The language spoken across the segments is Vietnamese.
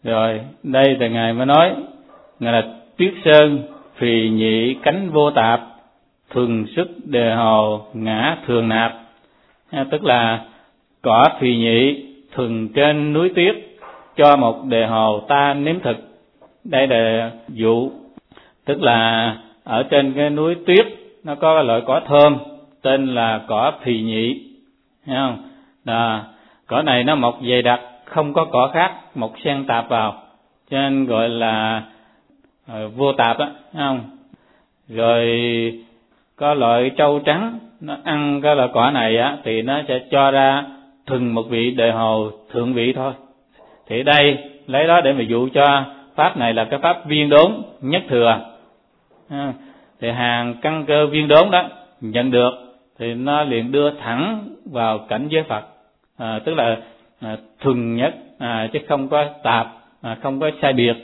Rồi đây thì ngài mới nói ngài là tuyết sơn phì nhị cánh vô tạp, thuần sức đề hồ ngã thường nạp. Tức là cỏ phì nhị thuần trên núi tuyết, cho một đề hồ ta nếm thực. Đây là dụ, tức là ở trên cái núi tuyết nó có loại cỏ thơm tên là cỏ phì nhị, thấy không? Cỏ này nó mọc dày đặc, không có cỏ khác mọc xen tạp vào, cho nên gọi là vô tạp á, thấy không? Rồi có loại trâu trắng, nó ăn cái loại cỏ này á thì nó sẽ cho ra thuần một vị đề hồ thượng vị thôi. Thì đây lấy đó để mà dụ cho pháp này là cái pháp viên đốn nhất thừa. Thì hàng căn cơ viên đốn đó nhận được thì nó liền đưa thẳng vào cảnh giới Phật, tức là thuần nhất, chứ không có tạp, không có sai biệt.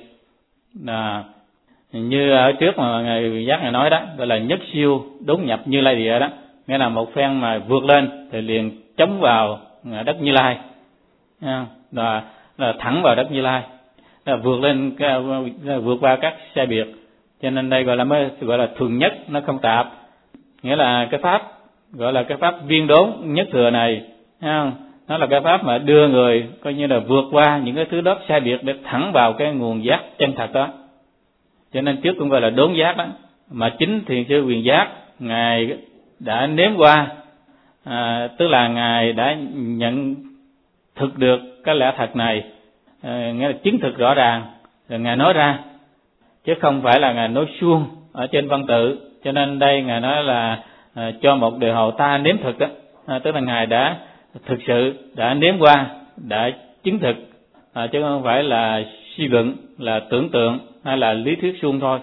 Như ở trước mà ngài giác ngài nói đó, gọi là nhất siêu đốn nhập Như Lai địa đó, nghĩa là một phen mà vượt lên thì liền chống vào đất Như Lai, là thẳng vào đất Như Lai, vượt lên, vượt qua các sai biệt. Cho nên đây gọi là thuần nhất, nó không tạp, nghĩa là cái pháp gọi là cái pháp viên đốn nhất thừa này, thấy không? Nó là cái pháp mà đưa người coi như là vượt qua những cái thứ đó sai biệt để thẳng vào cái nguồn giác chân thật đó. Cho nên trước cũng gọi là đốn giác đó, mà chính Thiền sư Quyền Giác ngài đã nếm qua, tức là ngài đã nhận thực được cái lẽ thật này, nghĩa là chứng thực rõ ràng rồi ngài nói ra, chứ không phải là ngài nói suông ở trên văn tự. Cho nên đây ngài nói là cho một đề hồ ta nếm thực đó, tức là ngài đã thực sự đã nếm qua, đã chứng thực, chứ không phải là suy luận, là tưởng tượng hay là lý thuyết suông thôi.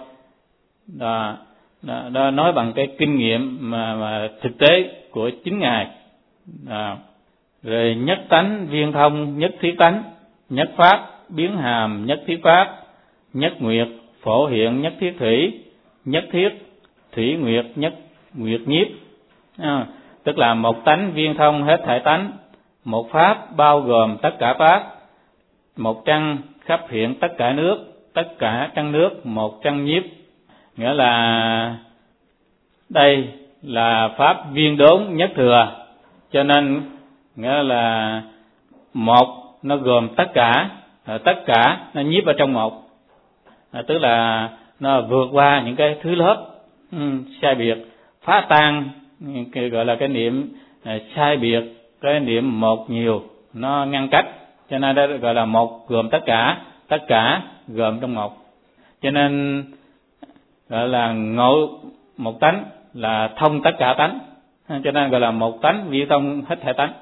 Đó nói bằng cái kinh nghiệm mà thực tế của chính ngài. Rồi nhất tánh viên thông nhất thiết tánh, nhất pháp biến hàm nhất thiết pháp, nhất nguyệt phổ hiện nhất thiết thủy, nhất thiết thủy nguyệt nhất nguyệt nhiếp. Tức là một tánh viên thông hết thảy tánh, một pháp bao gồm tất cả pháp, một trăng khắp hiện tất cả nước, tất cả trăng nước một trăng nhiếp. Nghĩa là đây là pháp viên đốn nhất thừa, cho nên nghĩa là một nó gồm tất cả nó nhiếp ở trong một, tức là nó vượt qua những cái thứ lớp sai biệt, phá tan gọi là cái niệm sai biệt, cái niệm một nhiều nó ngăn cách, cho nên đó gọi là một gồm tất cả gồm trong một. Cho nên gọi là ngộ một tánh là thông tất cả tánh, cho nên gọi là một tánh vi thông hết thảy tánh.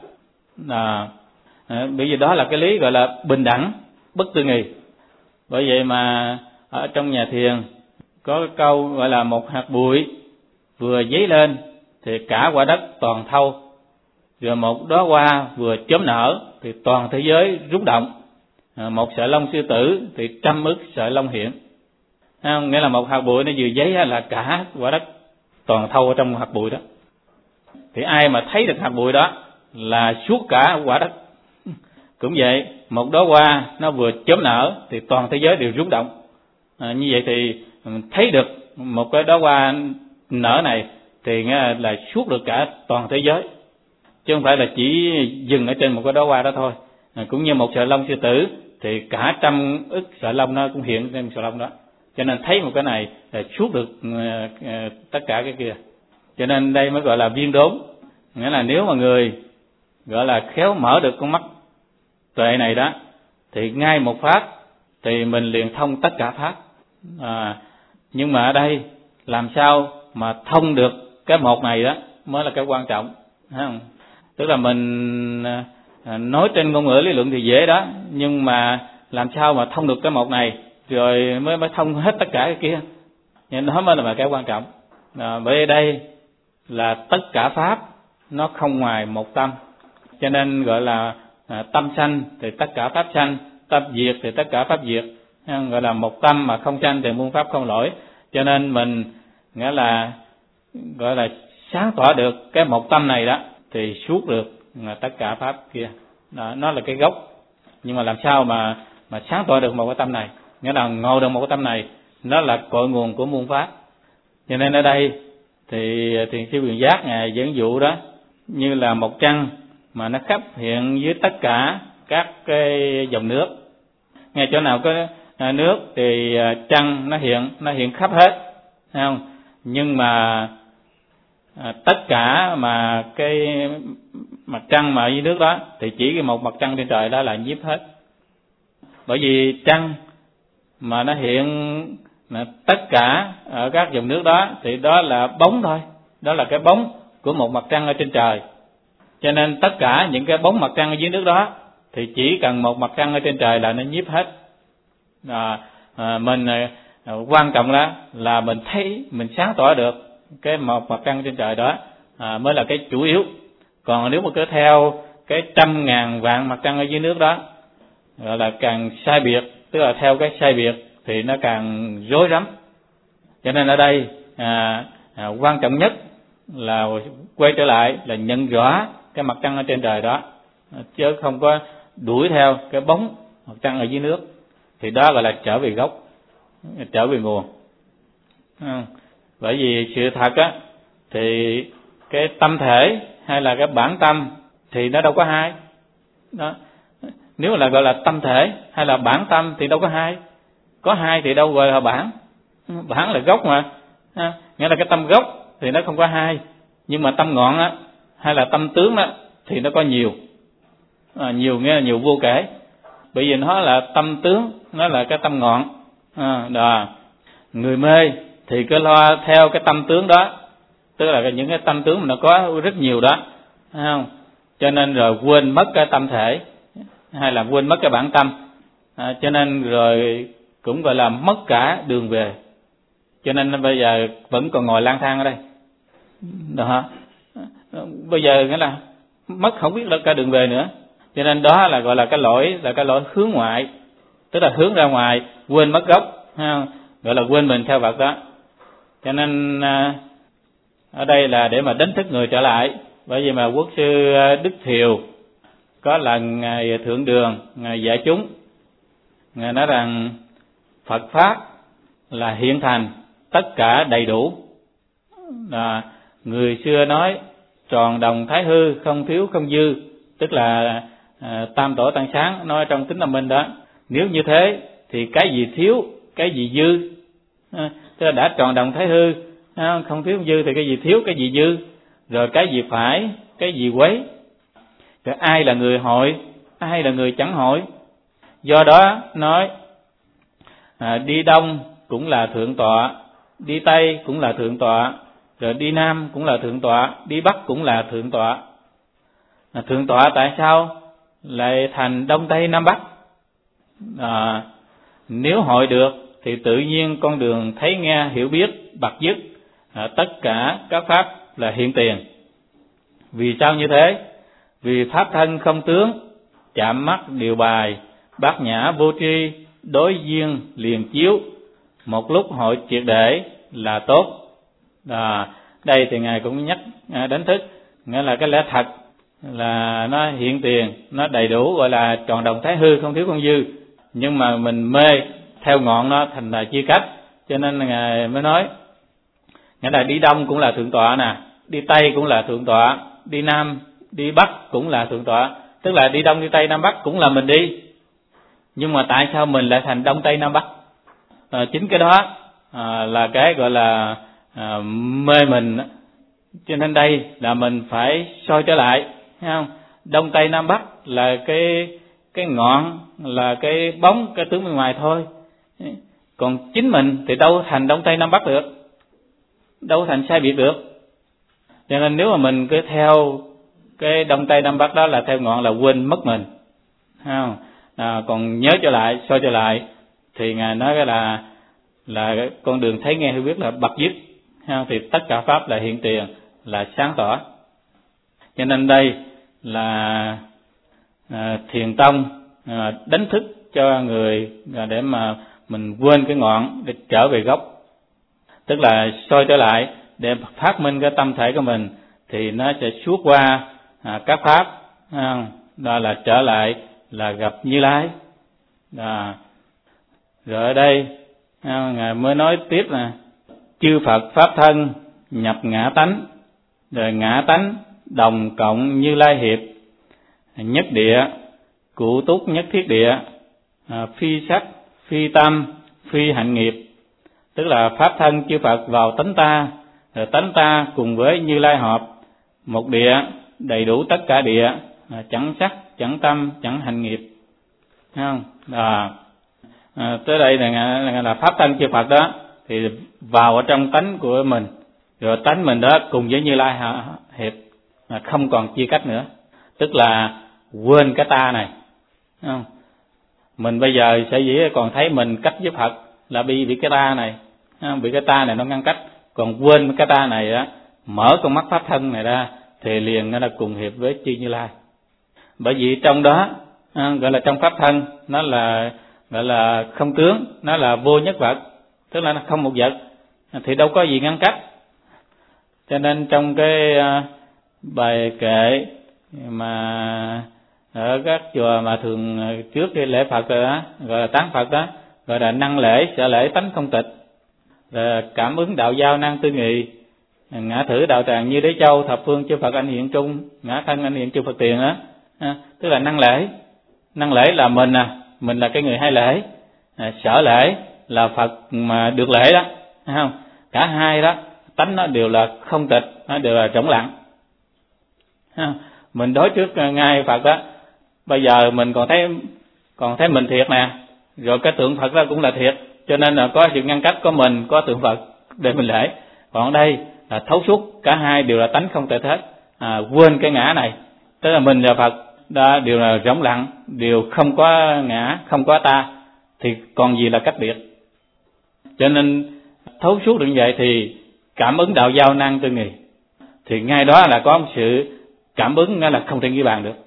Bởi vì đó là cái lý gọi là bình đẳng bất tư nghì. Bởi vậy mà ở trong nhà thiền có cái câu gọi là một hạt bụi vừa dấy lên thì cả quả đất toàn thâu, rồi một đóa hoa vừa chớm nở thì toàn thế giới rung động, một sợi lông sư tử thì trăm ức sợi lông hiện. Nghĩa là một hạt bụi nó vừa dấy là cả quả đất toàn thâu ở trong hạt bụi đó. Thì ai mà thấy được hạt bụi đó là suốt cả quả đất. Cũng vậy, một đóa hoa nó vừa chớm nở thì toàn thế giới đều rung động. Như vậy thì thấy được một cái đóa hoa nở này thì nghĩa là suốt được cả toàn thế giới, chứ không phải là chỉ dừng ở trên một cái đóa hoa đó thôi. Cũng như một sợi lông sư tử thì cả trăm ức sợi lông nó cũng hiện trên sợi lông đó, cho nên thấy một cái này là suốt được tất cả cái kia. Cho nên đây mới gọi là viên đốn, nghĩa là nếu mà người gọi là khéo mở được con mắt tuệ này đó thì ngay một pháp thì mình liền thông tất cả pháp. Nhưng mà ở đây làm sao mà thông được cái một này đó mới là cái quan trọng, thấy không? Tức là mình nói trên ngôn ngữ lý luận thì dễ đó, nhưng mà làm sao mà thông được cái một này rồi mới thông hết tất cả cái kia, nên đó mới là cái quan trọng. Bởi đây là tất cả pháp nó không ngoài một tâm, cho nên gọi là tâm sanh thì tất cả pháp sanh, tâm diệt thì tất cả pháp diệt. Gọi là một tâm mà không sanh thì muôn pháp không lỗi. Cho nên mình nghĩa là gọi là sáng tỏ được cái một tâm này đó thì suốt được tất cả pháp kia. Đó, nó là cái gốc. Nhưng mà làm sao mà mà sáng tỏ được một cái tâm này, nghĩa là ngộ được một cái tâm này, nó là cội nguồn của muôn pháp. Cho nên ở đây thì thiền sư Quyền Giác ngài dẫn dụ đó như là một trăng mà nó khắp hiện dưới tất cả các cái dòng nước. Ngay chỗ nào có nước thì trăng nó hiện khắp hết, thấy không? Nhưng mà tất cả mà cái mặt trăng mà ở dưới nước đó thì chỉ cái một mặt trăng trên trời đó là nhiếp hết. Bởi vì trăng mà nó hiện tất cả ở các dòng nước đó thì đó là bóng thôi, đó là cái bóng của một mặt trăng ở trên trời. Cho nên tất cả những cái bóng mặt trăng ở dưới nước đó thì chỉ cần một mặt trăng ở trên trời là nó nhiếp hết. Mình quan trọng đó là mình thấy, mình sáng tỏ được cái một mặt trăng trên trời đó mới là cái chủ yếu. Còn nếu mà cứ theo cái 100.000 vạn mặt trăng ở dưới nước đó gọi là càng sai biệt, tức là theo cái sai biệt thì nó càng rối rắm. Cho nên ở đây quan trọng nhất là quay trở lại là nhận rõ cái mặt trăng ở trên trời đó, chứ không có đuổi theo cái bóng mặt trăng ở dưới nước. Thì đó gọi là trở về gốc, trở về nguồn. Bởi vì sự thật á thì cái tâm thể hay là cái bản tâm thì nó đâu có hai đó. Nếu là gọi là tâm thể hay là bản tâm thì đâu có hai. Có hai thì đâu gọi là bản. Bản là gốc mà, nghĩa là cái tâm gốc thì nó không có hai. Nhưng mà tâm ngọn á hay là tâm tướng đó thì nó có nhiều. Nhiều nghĩa là nhiều vô kể. Bởi vì nó là tâm tướng, nó là cái tâm ngọn. Người mê thì cứ lo theo cái tâm tướng đó, tức là những cái tâm tướng mà nó có rất nhiều đó, thấy không? Cho nên rồi quên mất cái tâm thể hay là quên mất cái bản tâm, cho nên rồi cũng gọi là mất cả đường về. Cho nên bây giờ vẫn còn ngồi lang thang ở đây đó. Bây giờ nghĩa là mất không biết là cả đường về nữa. Cho nên đó là gọi là cái lỗi hướng ngoại, tức là hướng ra ngoài, quên mất gốc, gọi là quên mình theo vật đó. Cho nên ở đây là để mà đánh thức người trở lại. Bởi vì mà Quốc sư Đức Thiều có lần ngài thượng đường, ngài dạy chúng, ngài nói rằng Phật pháp là hiện thành, tất cả đầy đủ. Người xưa nói tròn đồng thái hư, không thiếu không dư, tức là Tam Tổ Tăng Sáng nói trong Kính Tâm Minh đó. Nếu như thế thì cái gì thiếu, cái gì dư, tức là đã tròn đồng thái hư, không thiếu không dư thì cái gì thiếu, cái gì dư, rồi cái gì phải, cái gì quấy, rồi ai là người hội, ai là người chẳng hội. Do đó nói đi đông cũng là thượng tọa, đi tây cũng là thượng tọa, rồi đi nam cũng là thượng tọa, đi bắc cũng là thượng tọa. Thượng tọa tại sao lại thành đông tây nam bắc? Nếu hội được thì tự nhiên con đường thấy nghe hiểu biết bạc dứt, tất cả các pháp là hiện tiền. Vì sao như thế? Vì pháp thân không tướng, chạm mắt điều bài, bát nhã vô tri, đối duyên liền chiếu, một lúc hội triệt để là tốt. Đây thì ngài cũng nhắc đánh thức, nghĩa là cái lẽ thật là nó hiện tiền, nó đầy đủ, gọi là tròn đồng thái hư, không thiếu không dư. Nhưng mà mình mê theo ngọn nó thành là chia cách, cho nên ngài mới nói nghĩa là đi đông cũng là thượng tọa nè, đi tây cũng là thượng tọa, đi nam đi bắc cũng là thượng tọa. Tức là đi đông đi tây nam bắc cũng là mình đi, nhưng mà tại sao mình lại thành đông tây nam bắc? Chính cái đó là cái gọi là mê mình. Cho nên đây là mình phải soi trở lại, thấy không? Đông tây nam bắc là cái ngọn, là cái bóng, cái tướng bên ngoài thôi. Còn chính mình thì đâu thành đông tây nam bắc được, đâu thành sai biệt được. Cho nên nếu mà mình cứ theo cái đông tây nam bắc đó là theo ngọn, là quên mất mình, thấy không? Còn nhớ trở lại, soi trở lại thì ngài nói cái là con đường thấy nghe hiểu biết là bậc dứt, thì tất cả pháp là hiện tiền, là sáng tỏ. Cho nên đây là thiền tông đánh thức cho người để mà mình quên cái ngọn để trở về gốc, tức là soi trở lại để phát minh cái tâm thể của mình, thì nó sẽ suốt qua các pháp, đó là trở lại là gặp Như Lai. Rồi ở đây Ngài mới nói tiếp là chư Phật pháp thân nhập ngã tánh, rồi ngã tánh đồng cộng Như Lai hiệp, nhất địa cụ túc nhất thiết địa, phi sắc phi tâm phi hạnh nghiệp. Tức là pháp thân chư Phật vào tánh ta, rồi tánh ta cùng với Như Lai hợp, một địa đầy đủ tất cả địa, chẳng sắc chẳng tâm chẳng hành nghiệp. Thấy không? Tới đây là pháp thân chư Phật đó thì vào ở trong tánh của mình, rồi tánh mình đó cùng với Như Lai hiệp, không còn chia cách nữa. Tức là quên cái ta này. Thấy không? Mình bây giờ sở dĩ còn thấy mình cách với Phật là bị cái ta này, bị cái ta này nó ngăn cách, còn quên cái ta này đó, mở con mắt pháp thân này ra thì liền nó là cùng hiệp với chư Như Lai. Bởi vì trong đó gọi là trong pháp thân nó là gọi là không tướng, nó là vô nhất vật, tức là nó không một vật, thì đâu có gì ngăn cách. Cho nên trong cái bài kệ mà ở các chùa mà thường trước khi lễ Phật rồi đó, gọi là tán Phật đó, gọi là năng lễ sợ lễ tánh không tịch, rồi cảm ứng đạo giao năng tư nghị, ngã thử đạo tràng Như Đế Châu, thập phương chư Phật anh hiện trung, ngã thân anh hiện chư Phật tiền đó. Tức là năng lễ. Năng lễ là mình là cái người hay lễ, sở lễ là Phật mà được lễ đó, thấy không? Cả hai đó tánh nó đều là không tịch, nó đều là trống lặng. Mình đối trước ngay Phật đó, bây giờ mình còn thấy mình thiệt nè, rồi cái tượng Phật đó cũng là thiệt, cho nên là có sự ngăn cách, có mình có tượng Phật để mình lễ. Còn ở đây là thấu suốt, cả hai đều là tánh không tịch hết, quên cái ngã này, tức là mình là Phật đó, đều là rỗng lặng, đều không có ngã, không có ta, thì còn gì là cách biệt. Cho nên thấu suốt được như vậy thì cảm ứng đạo giao năng tư nghị, thì ngay đó là có một sự cảm ứng, nó là không thể ghi bàn được.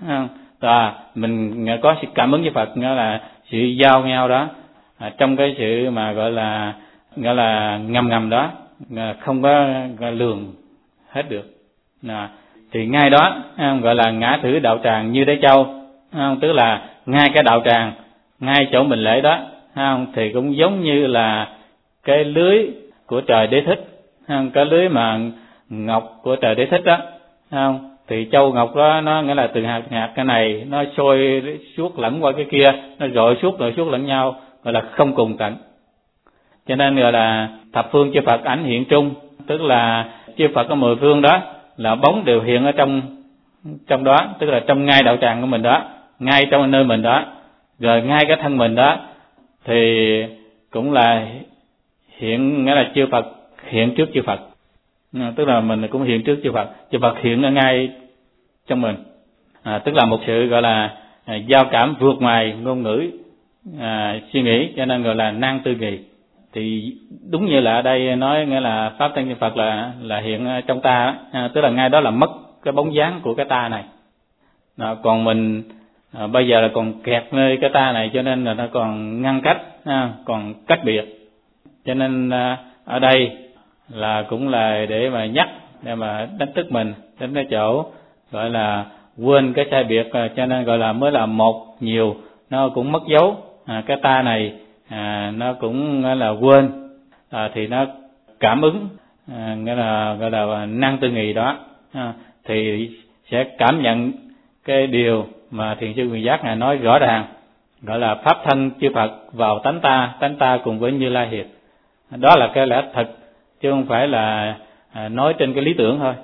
Mình có sự cảm ứng với Phật, nó là sự giao nhau đó, trong cái sự mà gọi là ngầm đó, không có lường hết được. Thì ngay đó gọi là ngã thử đạo tràng Như Đế Châu, tức là ngay cái đạo tràng, ngay chỗ mình lễ đó, thì cũng giống như là cái lưới của trời Đế Thích, cái lưới mà ngọc của trời Đế Thích đó, thì châu ngọc đó nó nghĩa là từ hạt cái này nó sôi suốt lẫn qua cái kia, nó rồi suốt lẫn nhau, gọi là không cùng tận. Cho nên gọi là thập phương chư Phật ảnh hiện trung, tức là chư Phật có 10 phương đó là bóng đều hiện ở trong đó, tức là trong ngay đạo tràng của mình đó, ngay trong nơi mình đó, rồi ngay cái thân mình đó thì cũng là hiện, nghĩa là chư Phật hiện trước chư Phật, tức là mình cũng hiện trước chư Phật hiện ở ngay trong mình, tức là một sự gọi là giao cảm vượt ngoài ngôn ngữ suy nghĩ, cho nên gọi là năng tư nghị. Thì đúng như là ở đây nói, nghĩa là pháp thân chư Phật là hiện trong ta đó, tức là ngay đó là mất cái bóng dáng của cái ta này. Còn mình bây giờ là còn kẹt nơi cái ta này, cho nên là nó còn ngăn cách, còn cách biệt. Cho nên ở đây là cũng là để mà nhắc, để mà đánh thức mình đến cái chỗ gọi là quên cái sai biệt, cho nên gọi là mới là một nhiều, nó cũng mất dấu, cái ta này nó cũng là quên, thì nó cảm ứng, nghĩa là gọi là năng tư nghị đó, thì sẽ cảm nhận cái điều mà thiền sư Quyền Giác Ngài nói rõ ràng, gọi là pháp thân chư Phật vào tánh ta cùng với Như Lai hiệp. Đó là cái lẽ thật, chứ không phải là nói trên cái lý tưởng thôi.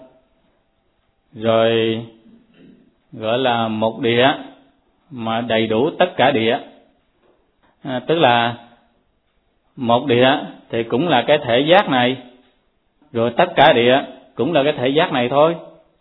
Rồi gọi là một địa mà đầy đủ tất cả địa, tức là một địa thì cũng là cái thể giác này, rồi tất cả địa cũng là cái thể giác này thôi,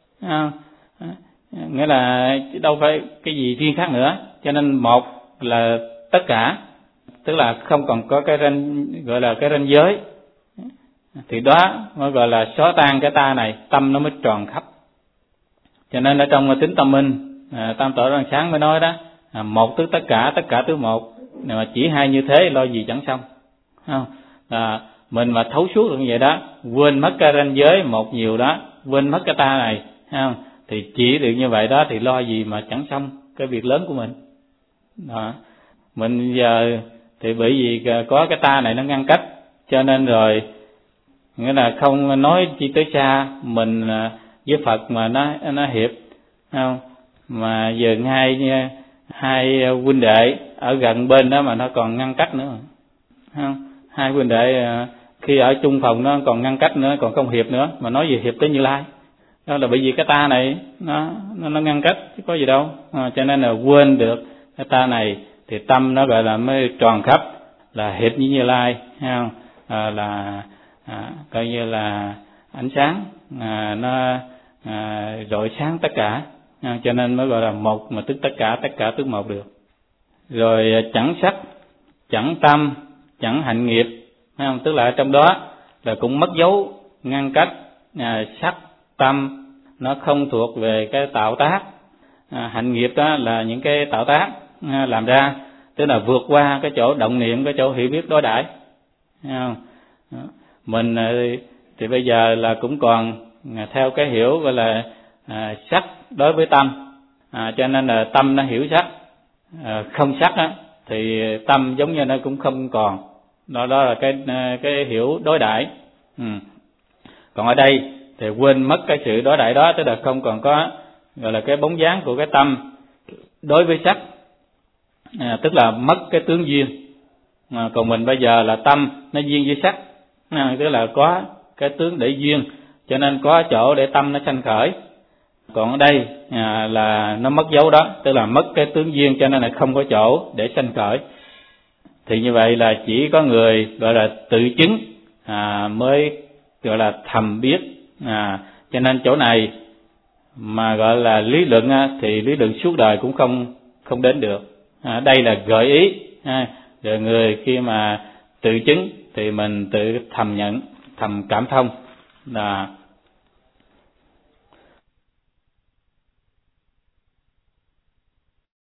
nghĩa là đâu phải cái gì riêng khác nữa. Cho nên một là tất cả, tức là không còn có cái ranh, gọi là cái ranh giới, thì đó mới gọi là xóa tan cái ta này, tâm nó mới tròn khắp. Cho nên ở trong tính tâm minh, tam tổ Đoan Sáng mới nói đó, một tức tất cả tức một, mà chỉ hai như thế lo gì chẳng xong. Mình mà thấu suốt được như vậy đó, quên mất cái ranh giới một nhiều đó, quên mất cái ta này, thì chỉ được như vậy đó thì lo gì mà chẳng xong cái việc lớn của mình đó. Mình giờ thì bởi vì có cái ta này nó ngăn cách, cho nên rồi nghĩa là không nói chi tới xa mình với Phật mà nó hiệp, không? Mà giờ hai huynh đệ ở gần bên đó mà nó còn ngăn cách nữa, không? Hai huynh đệ khi ở chung phòng nó còn ngăn cách nữa, còn không hiệp nữa, mà nói gì hiệp tới Như Lai. Đó là bởi vì cái ta này nó ngăn cách chứ có gì đâu. Cho nên là quên được cái ta này thì tâm nó gọi là mới tròn khắp, là hiệp với Như Lai, thấy không? Là coi như là ánh sáng nó rọi sáng tất cả, cho nên mới gọi là một mà tức tất cả tức một được. Rồi chẳng sắc, chẳng tâm, chẳng hạnh nghiệp, thấy không? Tức là ở trong đó là cũng mất dấu ngăn cách. Sắc tâm nó không thuộc về cái tạo tác, hạnh nghiệp đó là những cái tạo tác làm ra, tức là vượt qua cái chỗ động niệm, cái chỗ hiểu biết đối đãi, thấy không? Mình thì bây giờ là cũng còn theo cái hiểu gọi là sắc đối với tâm, cho nên là tâm nó hiểu sắc, không sắc á thì tâm giống như nó cũng không còn. Đó là cái hiểu đối đãi. Còn ở đây thì quên mất cái sự đối đãi đó, tức là không còn có gọi là cái bóng dáng của cái tâm đối với sắc, tức là mất cái tướng duyên. Còn mình bây giờ là tâm nó duyên với sắc, tức là có cái tướng để duyên, cho nên có chỗ để tâm nó sanh khởi. Còn ở đây là nó mất dấu đó, tức là mất cái tướng duyên, cho nên là không có chỗ để sanh khởi. Thì như vậy là chỉ có người gọi là tự chứng mới gọi là thầm biết. Cho nên chỗ này mà gọi là lý luận thì lý luận suốt đời cũng không đến được. Đây là gợi ý, rồi người khi mà tự chứng thì mình tự thầm nhận, thầm cảm thông là